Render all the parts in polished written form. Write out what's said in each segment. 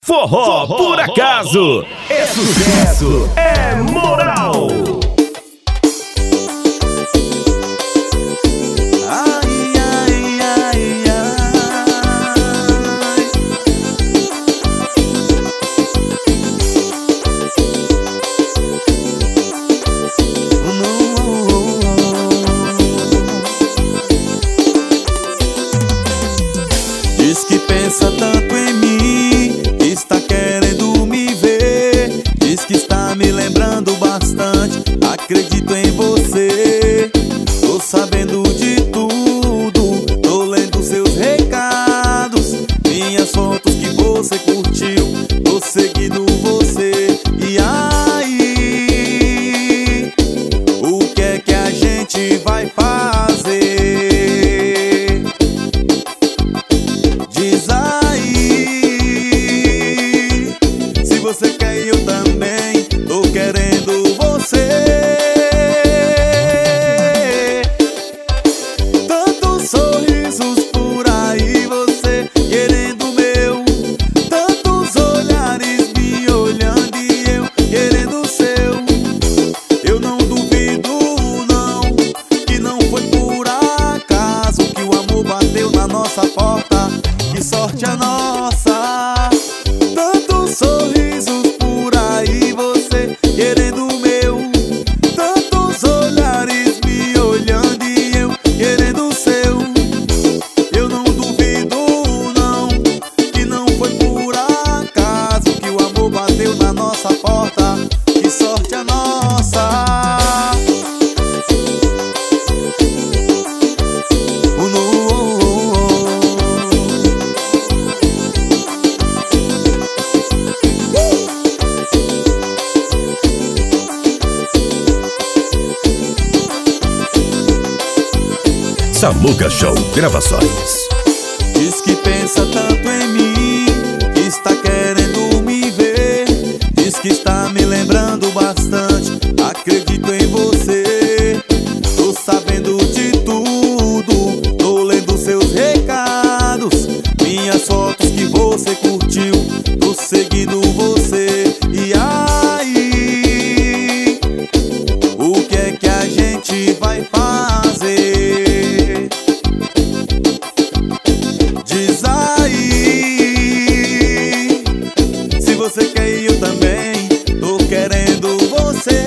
Forró por acaso é sucesso, é moral. Diz que pensa tanto em mim, que está querendo me ver. Diz que está me lembrando bastante, acredito em você. Tô sabendo de tudo, tô lendo seus recados, minhas fotos que você curtiu, tô seguindo você. E aí, o que é que a gente vai fazer? Diz aí, se você quer e eu também tô querendo você. Tantos sorrisos por aí, você querendo o meu, tantos olhares me olhando e eu querendo o seu. Eu não duvido não, que não foi por acaso que o amor bateu na nossa porta. Que sorte a nossa. Tantos sorrisos por aí, você querendo o meu, tantos olhares me olhando e eu querendo o seu. Eu não duvido não, que não foi por acaso que o amor bateu na nossa porta. Que sorte a nossa. Samuca Show Gravações. Diz que pensa tanto em mim, que está querendo me ver. Diz que está me lembrando bastante, acredito em você. Tô sabendo de tudo, tô lendo seus recados, minhas fotos que você curtiu, tô seguindo você. E aí, o que é que a gente vai fazer? Diz aí, se você quer e eu também tô querendo você.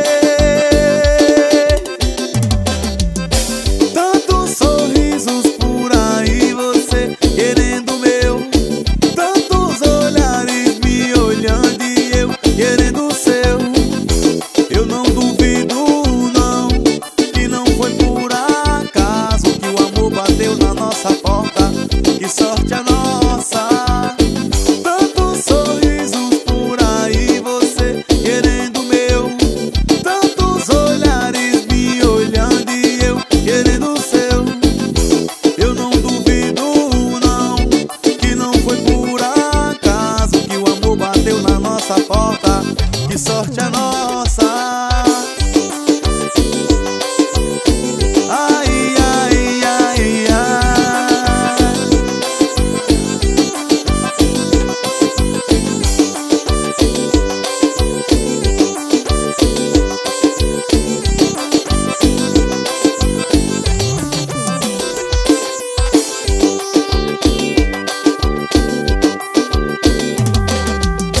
Tantos sorrisos por aí, você querendo o meu, tantos olhares me olhando e eu querendo o seu. Eu não duvido não, que não foi por acaso que o amor bateu na nossa porta. Que sorte a nossa. Tantos sorrisos por aí, você querendo o meu, tantos olhares me olhando e eu querendo o seu. Eu não duvido não, que não foi por acaso que o amor bateu na nossa porta.